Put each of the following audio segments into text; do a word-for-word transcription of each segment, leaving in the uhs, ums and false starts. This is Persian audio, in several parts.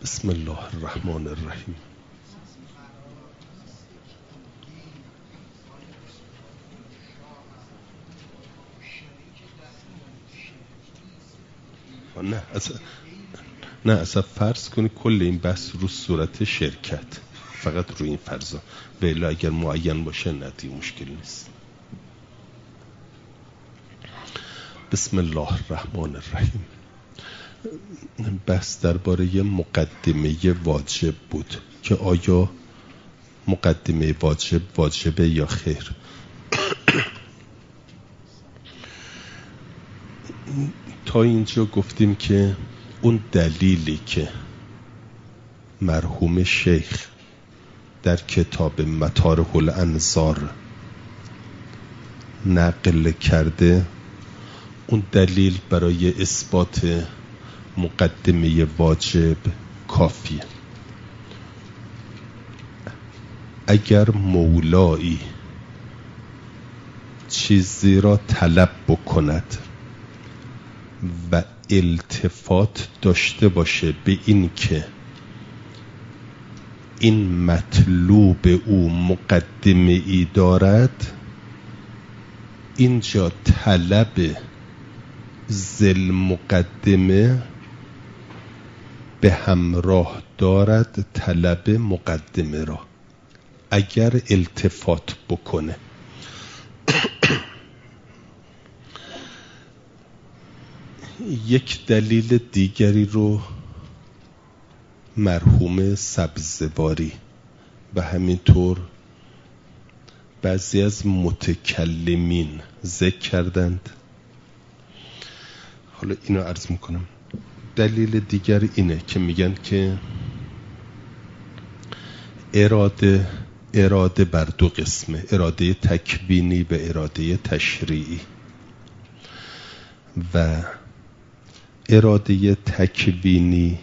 بسم الله الرحمن الرحیم. نه اصلا نه اصلا فرض کنی کل این بحث رو صورت شرکت، فقط روی این فرضا، و الا اگر معین باشه نه دیگه مشکل نیست. بسم الله الرحمن الرحیم. بحث درباره مقدمه واجب بود که آیا مقدمه واجب واجبه یا خیر. تا اینجا گفتیم که اون دلیلی که مرحوم شیخ در کتاب مطارح الانظار نقل کرده، اون دلیل برای اثبات مقدمه واجب کافیه. اگر مولایی چیزی را طلب بکند و التفات داشته باشه به این که این مطلوب او مقدمه ای دارد، اینجا طلب ذل مقدمه به همراه دارد طلب مقدمه را اگر التفات بکنه. یک دلیل دیگری رو مرحوم سبزواری و همینطور بعضی از متکلمین ذکر کردند، حالا اینو عرض میکنم. دلیل دیگر اینه که میگن که اراده اراده بر دو قسمه، اراده تکوینی و اراده تشریعی، و اراده تکوینی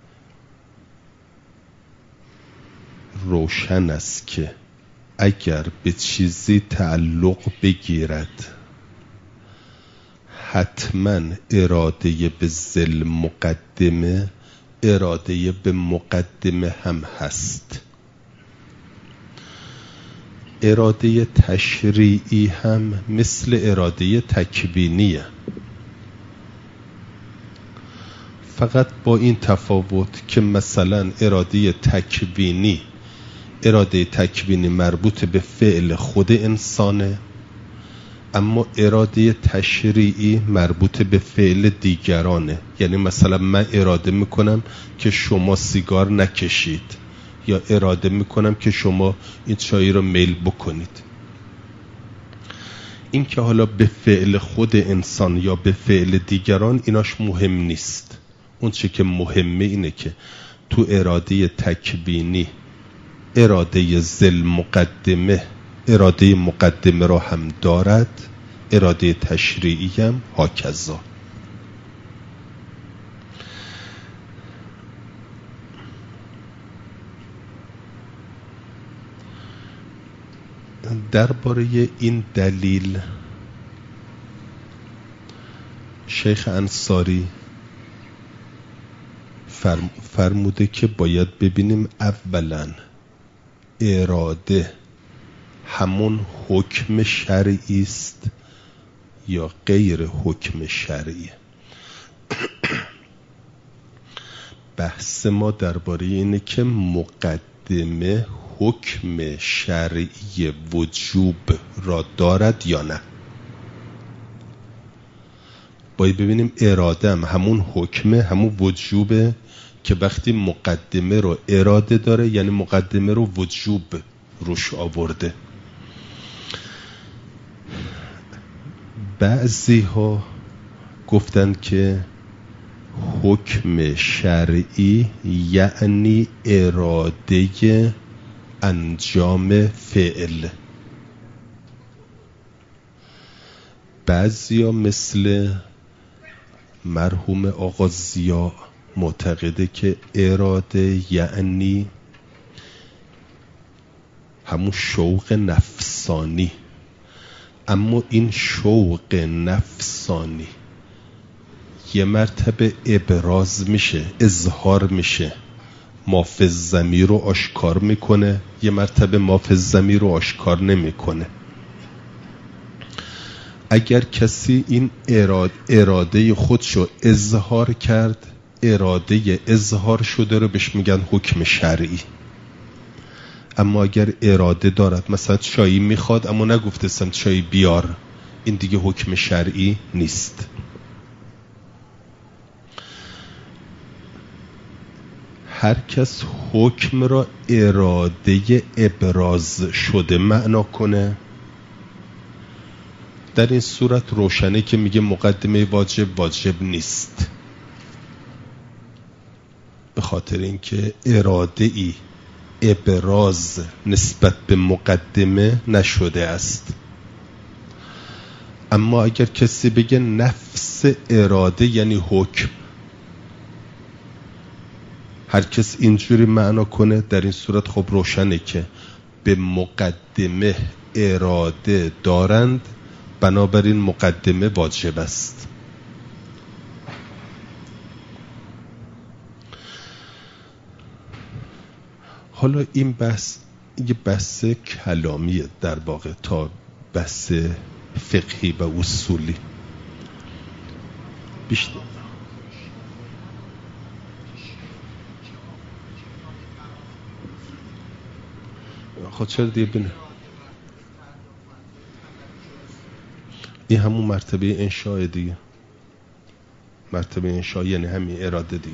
روشن است که اگر به چیزی تعلق بگیرد حتما اراده به ذل مقدمه اراده به مقدمه هم هست. اراده تشریعی هم مثل اراده تکوینیه، فقط با این تفاوت که مثلا اراده تکوینی اراده تکوینی مربوط به فعل خود انسانه، اما اراده تشریعی مربوط به فعل دیگرانه. یعنی مثلا من اراده میکنم که شما سیگار نکشید، یا اراده میکنم که شما این چای رو میل بکنید. این که حالا به فعل خود انسان یا به فعل دیگران ایناش مهم نیست. اون چی که مهمه اینه که تو اراده تکوینی اراده ذل مقدمه اراده مقدمه را هم دارد، اراده تشریعی هم هاکذا. درباره این دلیل شیخ انصاری فرم فرموده که باید ببینیم اولا اراده همون حکم شرعی است یا غیر حکم شرعی. بحث ما درباره اینه که مقدمه حکم شرعی وجوب را دارد یا نه. باید ببینیم اراده هم همون حکمه، همون وجوبه که وقتی مقدمه رو اراده داره یعنی مقدمه رو وجوب روش آورده. بعضی ها گفتن که حکم شرعی یعنی اراده انجام فعل. بعضی ها مثل مرحوم آقا ضیا معتقده که اراده یعنی همون شوق نفسانی، اما این شوق نفسانی یه مرتبه ابراز میشه، اظهار میشه ما فی الضمیر رو آشکار میکنه، یه مرتبه ما فی الضمیر رو آشکار نمیکنه. اگر کسی این اراده, اراده خودشو اظهار کرد، اراده اظهار شده رو بهش میگن حکم شرعی. اما اگر اراده دارد، مثلا چایی میخواد اما نگفتستم چایی بیار، این دیگه حکم شرعی نیست. هر کس حکم را اراده ابراز شده معنا کنه، در این صورت روشنه که میگه مقدمه واجب واجب نیست، به خاطر اینکه اراده ای ابراز نسبت به مقدمه نشده است. اما اگر کسی بگه نفس اراده یعنی حکم، هر کس اینجوری معنا کنه، در این صورت خب روشنه که به مقدمه اراده دارند، بنابراین مقدمه واجب است. حالا این بحث یه بحث کلامیه در واقع تا بحث فقهی و اصولی بیشتر. خود چرا دیگه بینه این همون مرتبه انشاء دیگه، مرتبه انشاء یعنی همین اراده دیگه.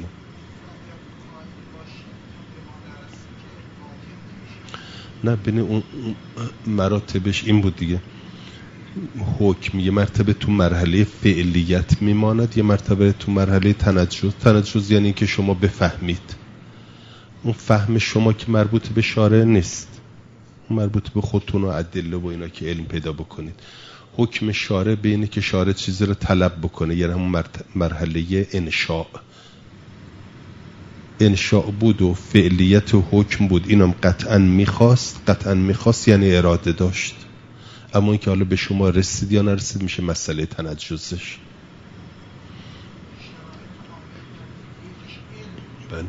نه بینه اون مراتبش این بود دیگه، حکم یه مرتبه تو مرحله فعلیت میماند، یه مرتبه تو مرحله تنجز. تنجز یعنی که شما بفهمید، اون فهم شما که مربوط به شارع نیست، مربوط به خودتون و ادله و اینا که علم پیدا بکنید. حکم شارع به اینه که شارع چیزی رو طلب بکنه، یعنی همون مرحله انشاء. انشاء بود و فعلیت و حکم بود، اینم قطعا میخواست. قطعا میخواست یعنی اراده داشت. اما اینکه حالا به شما رسید یا نرسید میشه مسئله تنجزش. بله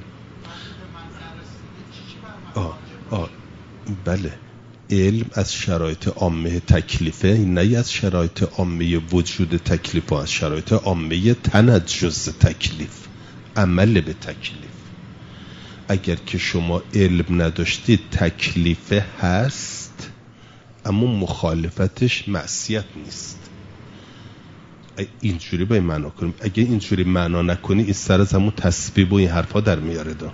آه آه بله علم از شرایط عامه تکلیفه، نه از شرایط عامه وجود تکلیف، و از شرایط عامه تنجز تکلیف، عمل به تکلیف. اگر که شما علم نداشتید تکلیفه هست، اما مخالفتش معصیت نیست. اینجوری باید معنا کنیم. اگه اینجوری معنا نکنی این سر از همون تسبیب و این حرفا در میاره دا.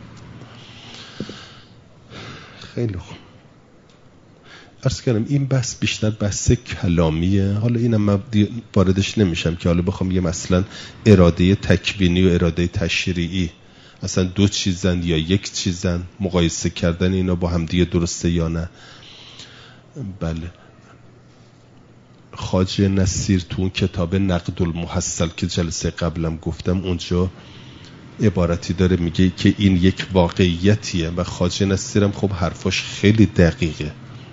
خیلی خوب، عرض کردم این بحث بیشتر بحث کلامیه. حالا اینم من واردش نمیشم که حالا بخوام یه مثلا اراده تکوینی و اراده تشریعی اصلا دو چیزن یا یک چیزن، مقایسه کردن اینا با هم دیگه درسته یا نه. بله خواجه نصیر تو اون کتاب نقد المحصل که جلسه قبلم گفتم، اونجا عبارتی داره میگه که این یک واقعیتیه و خواجه نصیرم خب حرفاش خیلی دقیقه.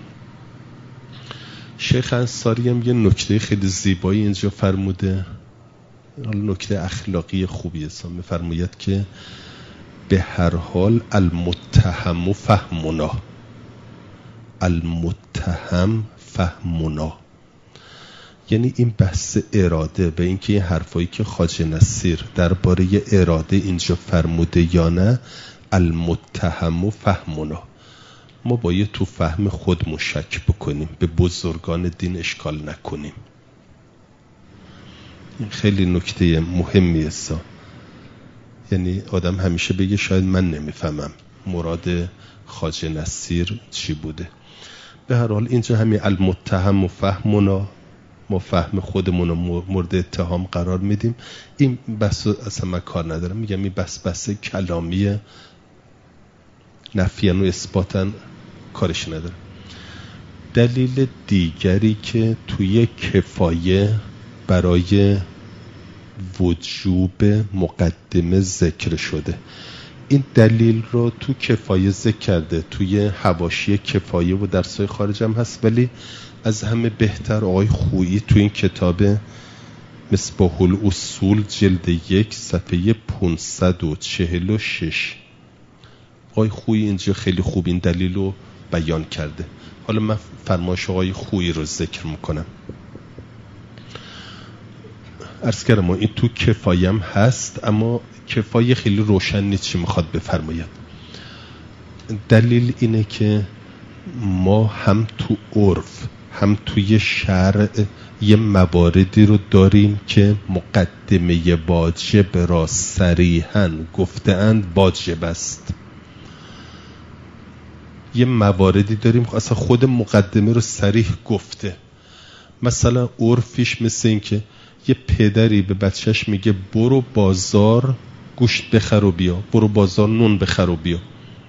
شیخ انصاری هم یه نکته خیلی زیبایی اینجا فرموده، نکته اخلاقی خوبیه. میفرماید که به هر حال المتهم فهمنا، المتهم فهمنا، یعنی این بحث اراده و اینکه این حرفایی که خواجه نصیر درباره اراده اینجا فرموده یا نه، المتهم فهمنا، ما باید تو فهم خودمون شک بکنیم، به بزرگان دین اشکال نکنیم. خیلی نکته مهمیه سا. یعنی آدم همیشه بگه شاید من نمیفهمم مراد خواجه نصیر چی بوده. به هر حال اینجا همین المتهم و فهمنا، ما فهم خودمون رو مورد اتهام قرار میدیم. این بحث اصلا من کار ندارم، میگم این بحث بحث کلامیه، نفیان و اثباتن کارش ندارم. دلیل دیگری که توی کفایه برای وجوب مقدمه ذکر شده، این دلیل رو تو کفایه ذکر کرده، توی حواشی کفایه و درسای خارج هم هست، ولی از همه بهتر آقای خویی تو این کتاب مصباح الاصول جلد یک صفحه پانصد و چهل و شش آقای خویی اینجا خیلی خوب این دلیل رو بیان کرده. حالا من فرمایش آقای خویی رو ذکر میکنم. عرض کردم این تو کفایم هست، اما کفایه خیلی روشن نیست چی میخواد بفرماید. دلیل اینه که ما هم تو عرف هم توی شرع یه مواردی رو داریم که مقدمه واجب را صریحاً گفته‌اند واجب است. یه مواردی داریم که اصلا خود مقدمه رو صریح گفته. مثلا عرفیش مثل این که یه پدری به بچهش میگه برو بازار گوشت بخر و بیا، برو بازار نون بخر و بیا.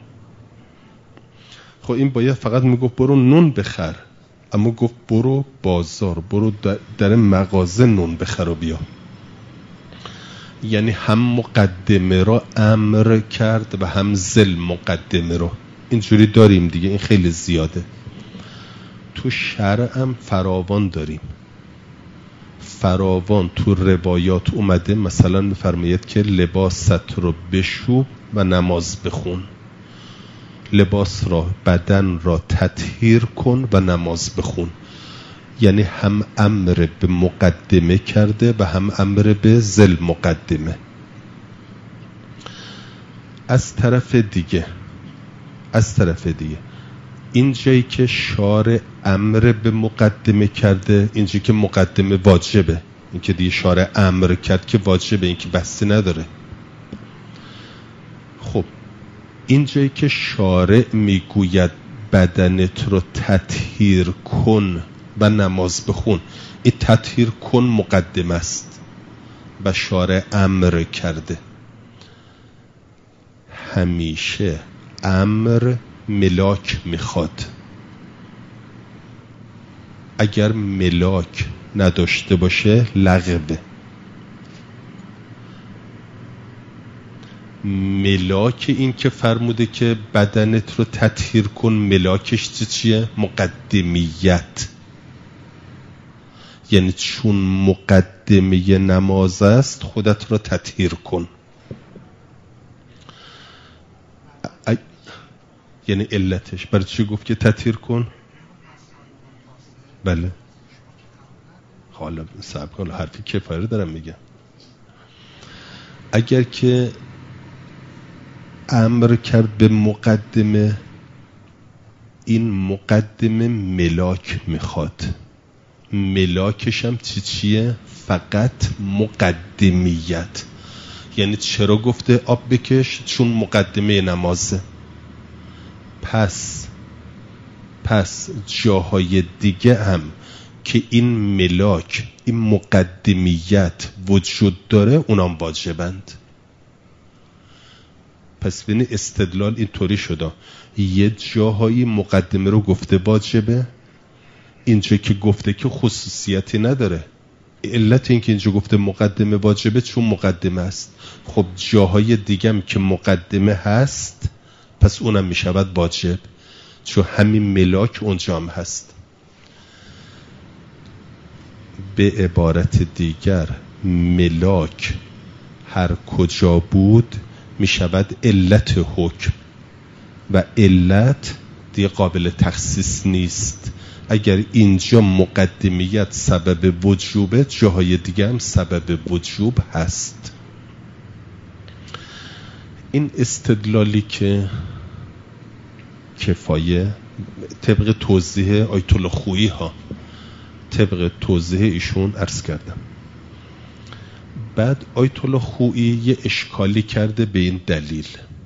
خب این باید فقط میگفت برو نون بخر، اما گفت برو بازار، برو در مغازه نون بخر و بیا. یعنی هم مقدمه را امر کرد و هم ذل مقدمه را. اینجوری داریم دیگه، این خیلی زیاده. تو شرع هم فراوان داریم، فراوان تو روایات اومده. مثلا میفرماید که لباست رو بشوب و نماز بخون، لباس را بدن را تطهیر کن و نماز بخون. یعنی هم امر به مقدمه کرده و هم امر به ذل مقدمه. از طرف دیگه از طرف دیگه این جایی که شارع امر به مقدمه کرده، اینجایی که مقدمه واجبه، این که دیگه شارع امر کرد که واجبه، این که بحثی نداره. خب این جایی که شارع میگوید بدنت رو تطهیر کن و نماز بخون، این تطهیر کن مقدمه است و شارع امر کرده. همیشه امر ملاک میخواد. اگر ملاک نداشته باشه لغوه. ملاک این که فرموده که بدنت رو تطهیر کن، ملاکش چیه؟ مقدمیت. یعنی چون مقدمه نماز است خودت رو تطهیر کن. ا... یعنی علتش برای چی گفت که تطهیر کن؟ بله حالا صبر کن، حرفی کفایه رو دارم میگم. اگر که امر کرد به مقدمه، این مقدمه ملاک میخواد. ملاکش هم چی چیه؟ فقط مقدمیت. یعنی چرا گفته آب بکش؟ چون مقدمه نمازه. پس پس جاهای دیگه هم که این ملاک، این مقدمیت وجود داره، اونام واجبند. پس ببین استدلال اینطوری شده، یه جاهایی مقدمه رو گفته واجبه، اینجا که گفته که خصوصیتی نداره. علت این که اینجا گفته مقدمه واجبه چون مقدمه است. خب جاهای دیگه هم که مقدمه هست پس اونم میشود واجب، چون همین ملاک اونجا هم هست. به عبارت دیگر ملاک هر کجا بود میشود علت حکم و علت دیگه قابل تخصیص نیست. اگر اینجا مقدمیت سبب وجوبه، جاهای دیگه هم سبب وجوب هست. این استدلالی که کفایه طبق توضیح آیت الله خویی ها، طبق توضیح ایشون عرض کردم. بعد آیت الله خویی یه اشکالی کرده به این دلیل.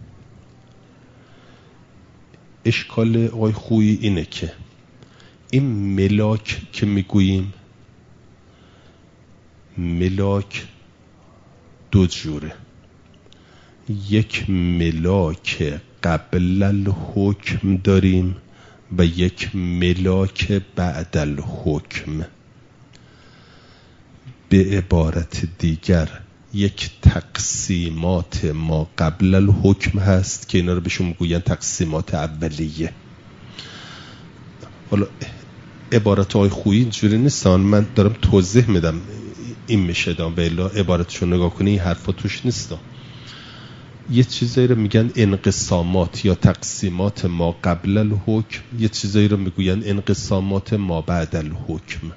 اشکال آقای خویی اینه که این ملاک که میگوییم، ملاک دو جوره. یک ملاک قبل الحکم داریم و یک ملاک بعد الحکم. به عبارت دیگر یک تقسیمات ما قبل الحکم هست که اینا رو بهشون میگوین تقسیمات اولیه. حالا عبارت های خویی اینجوری نیستن، من دارم توضیح میدم این میشه دام به الا عبارتشو نگاه کنی این حرفا توش نیستن. یه چیزایی رو میگن انقسامات یا تقسیمات ما قبل الحکم، یه چیزایی رو میگوین انقسامات ما بعد الحکم.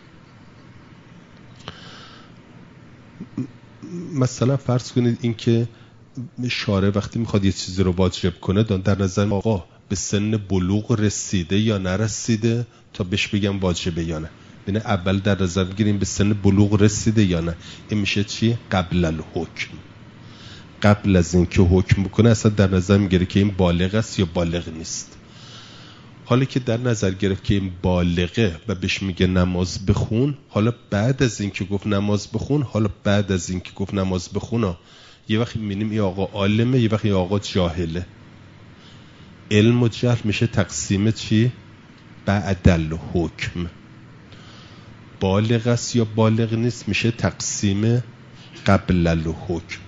مثلا فرض کنید این که شارع وقتی میخواد یه چیزی رو واجب کنه در نظر آقا به سن بلوغ رسیده یا نرسیده تا بهش بگم واجبه یا نه. ببین اول در نظر میگیریم به سن بلوغ رسیده یا نه. این میشه چی؟ قبل الحکم. قبل از این که حکم بکنه اصلا در نظر میگیره که این بالغ است یا بالغ نیست. حالا که در نظر گرفت که این بالغه و بهش میگه نماز بخون، حالا بعد از این که گفت نماز بخون، حالا بعد از این که گفت نماز بخون، یه وقت میبینیم این آقا عالمه، یه وقت این آقا جاهله. علم و جهل میشه تقسیم چی؟ بعد الحکم. بالغ است یا بالغ نیست میشه تقسیم قبل الحکم.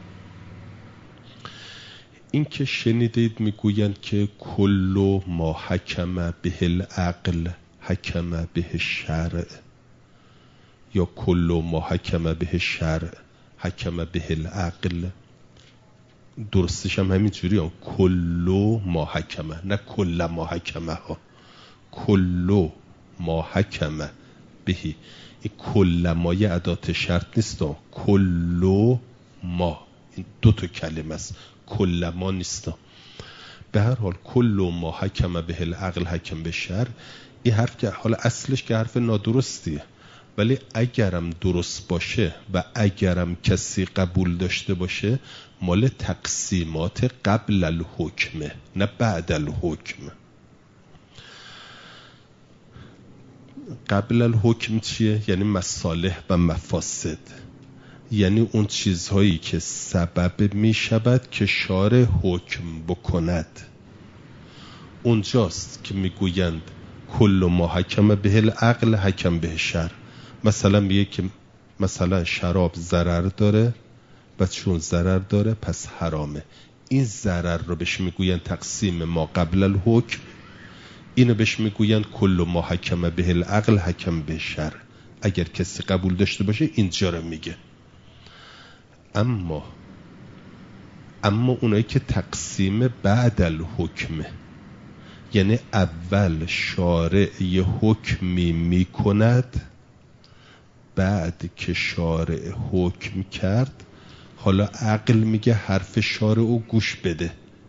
این که شنیدید میگویند که کل ما حکم به العقل حکم به الشرع، یا کل ما حکم به الشرع حکم به العقل. درستش هم همین جوری ها، کل ما حکمه، نه کل ما حکمه ها. کل ما حکمه بهی، این کل ما یه ادات شرط نیست ها. کل ما این دو تا کلمه است، کل ما نیست ها. به هر حال کل ما حکمه به العقل حکم به الشرع، این حرف که حالا اصلش که حرف نادرستیه، ولی اگرم درست باشه و اگرم کسی قبول داشته باشه مال تقسیمات قبل الحکمه نه بعد الحکم. قبل الحکم چیه؟ یعنی مصالح و مفاسد، یعنی اون چیزهایی که سبب می شود که شارع حکم بکند. اونجاست که می گویند کل ما حکم به العقل حکم به الشرع. مثلا میگه که مثلا شراب ضرر داره و چون ضرر داره پس حرامه. این ضرر رو بهش میگوین تقسیم ما قبل الحکم، اینو بهش میگوین کل ما حکم به العقل حکم به الشرع. اگر کسی قبول داشته باشه اینجا رو میگه. اما اما اونایی که تقسیم بعد الحکمه، یعنی اول شارع یه حکمی میکند، بعد که شارع حکم کرد حالا عقل میگه حرف شارع رو گوش بده،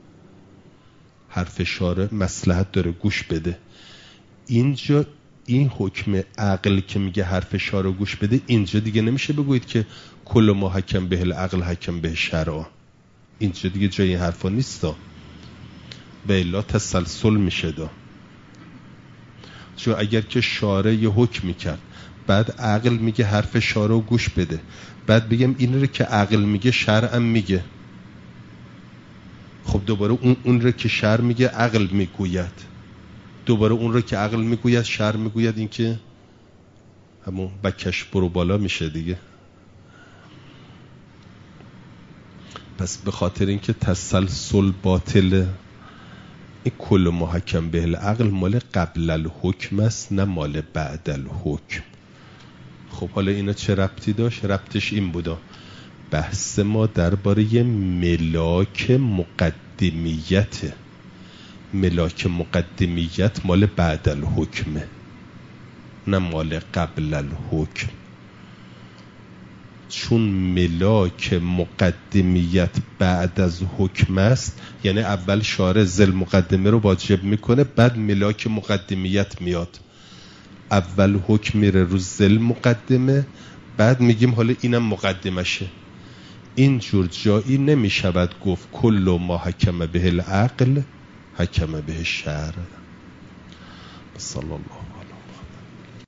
حرف شارع مصلحت داره گوش بده. اینجا این حکم عقل که میگه حرف شارع رو گوش بده، اینجا دیگه نمیشه بگوید که کل ما حکم به العقل حکم به الشرع. اینجا دیگه جای این حرفا نیست و الا تسلسل میشه دا. چون اگر که شارع یه حکمی کرد بعد عقل میگه حرف شارع رو گوش بده، بعد بگم این رو که عقل میگه شرع هم میگه، خب دوباره اون اون رو که شرع میگه عقل میگوید، دوباره اون رو که عقل میگوید شرع میگوید، این که همون بکش برو بالا میشه دیگه. پس به خاطر اینکه تسلسل باطله، این کل محکم به العقل مال قبل الحکم است نه مال بعد الحکم. خب حالا اینا چه ربطی داشت؟ ربطش این بودا بحث ما درباره ملاک مقدمیت. ملاک مقدمیت مال بعد الحکمه نه مال قبل الحکم. چون ملاک مقدمیت بعد از حکم است، یعنی اول شارع ذل مقدمه رو واجب میکنه، بعد ملاک مقدمیت میاد. اول حکم میره رو ذل مقدمه، بعد میگیم حالا اینم مقدمشه. اینجور جایی نمیشود گفت کل ما حکم به العقل حکم به الشرع. صلی الله